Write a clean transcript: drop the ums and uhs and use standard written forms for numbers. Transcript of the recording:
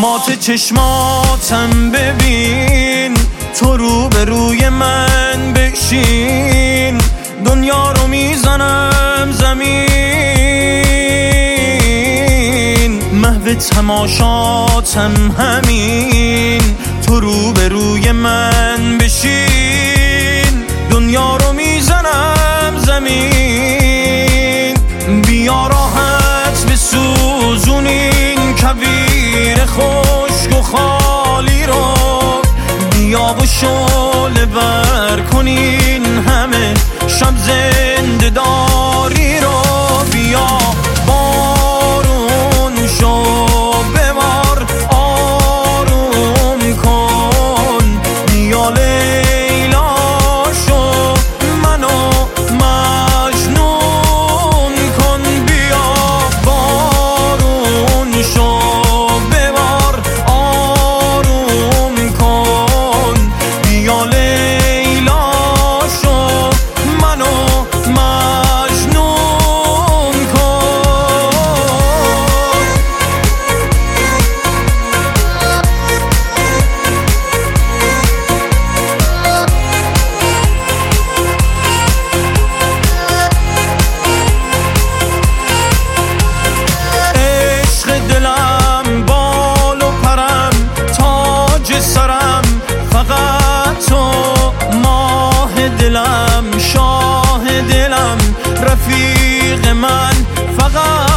مات چشماتم ببین، تو رو به روی من بشین، دنیا رو میزنم زمین، محو تماشاتم همین، تو رو به روی من بشین، دنیا رو میزنم زمین. بیا راحت بسوزونین کویر خشک و خالی رو، بیا و شعله بر کنین همه شب زنده داری رو. بیا بارون شو ببار آروم کن، بیا لیلا شو منو مجنون کن. بیا بارون شو ببار آروم کن، بیا لیلا شو منو مجنون کن. عشق دلم بال و پرم، تاج سرم فقط تو، ماه دلم شاه دلم، رفیق من فقط